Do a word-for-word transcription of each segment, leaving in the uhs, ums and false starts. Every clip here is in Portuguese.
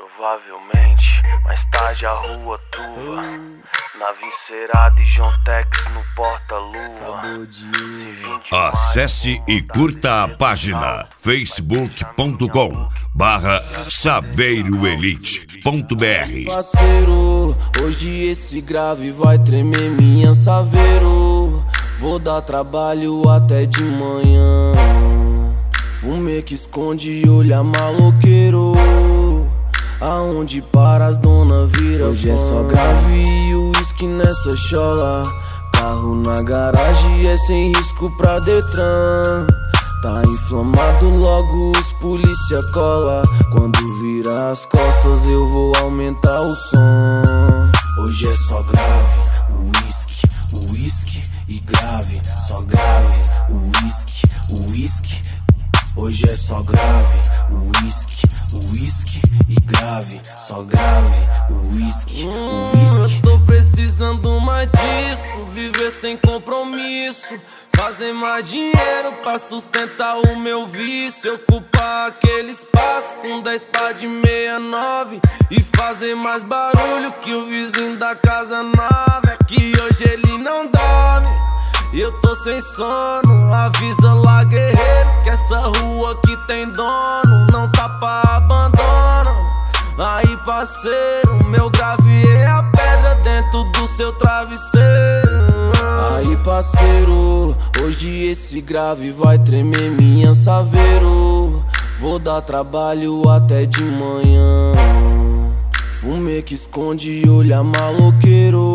Provavelmente, mais tarde a rua truva, na Vincerada e John Tex no porta-luva. Acesse e curta a página facebook ponto com barra saveiro elite ponto br. Parceiro, hoje esse grave vai tremer minha Saveiro. Vou dar trabalho até de manhã. Fumê que esconde, olha maloqueiro. Aonde para as dona vira hoje fã. É só grave e uísque nessa chola. Carro na garagem é sem risco pra Detran. Tá inflamado, logo os polícia cola. Quando vira as costas eu vou aumentar o som. Hoje é só grave, uísque, uísque e grave. Só grave, uísque, uísque. Hoje é só grave, uísque, uísque e grave. Só grave, uísque, uísque. Eu tô precisando mais disso, viver sem compromisso. Fazer mais dinheiro pra sustentar o meu vício. Ocupar aquele espaço com dez pá de meia nove e fazer mais barulho que o vizinho da casa nova. É que hoje ele não dorme e eu tô sem sono. Avisa lá, guerreiro, que essa rua aqui tem dono. Não tá pra abandono. Aí, parceiro, meu grave é a pedra dentro do seu travesseiro. Aí, parceiro, hoje esse grave vai tremer minha Saveiro. Vou dar trabalho até de manhã. Fumê que esconde, olha maloqueiro.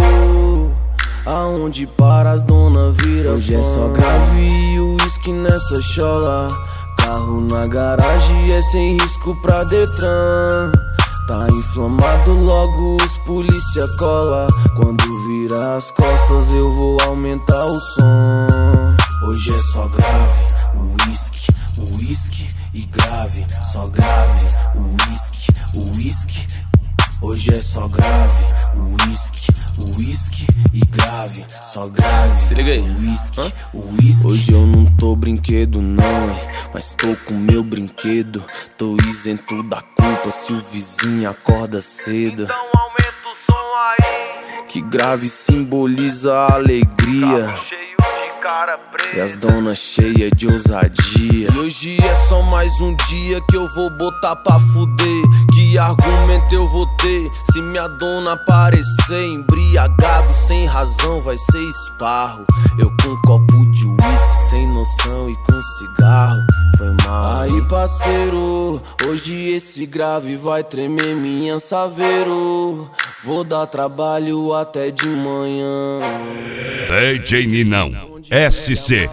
Aonde para as dona vira hoje fã. É só grave e uísque nessa chola. Carro na garagem é sem risco pra Detran. Tá inflamado, logo os polícia cola. Quando vira as costas eu vou aumentar o som. Hoje é só grave, uísque, uísque e grave. Só grave, uísque, uísque. Hoje é só grave, uísque, uísque e grave. Só grave, se liga aí, uísque, uísque. Hoje eu não tô brinquedo não, hein, mas tô com meu brinquedo. Tô isento da culpa se o vizinho acorda cedo. Então aumenta o som aí, que grave simboliza a alegria. carro cheio de cara preta E as donas cheias de ousadia. E hoje é só mais um dia que eu vou botar pra fuder. Que argumento eu vou ter se minha dona aparecer embriagado sem razão? Vai ser esparro. Eu com um copo de uísque sem noção e com cigarro. Foi mal. Aí, parceiro, hoje esse grave vai tremer minha Saveiro. Vou dar trabalho até de manhã. D J Ninão S C,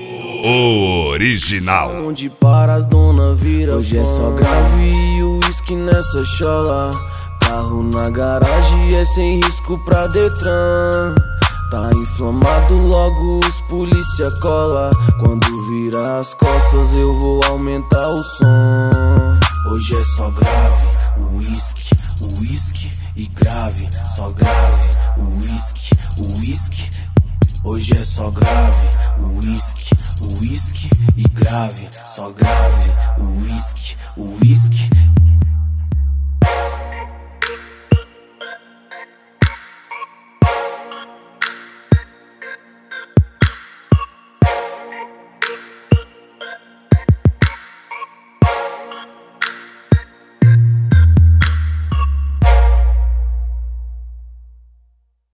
o original. Onde para as dona vira hoje fã. É só grave e uísque nessa chola. Carro na garagem é sem risco pra Detran. Tá inflamado, logo os polícia cola. Quando vira as costas eu vou aumentar o som. Hoje é só grave, uísque, uísque e grave. Só grave, uísque, uísque. Hoje é só grave, uísque, uísque e grave. Só grave, uísque, uísque.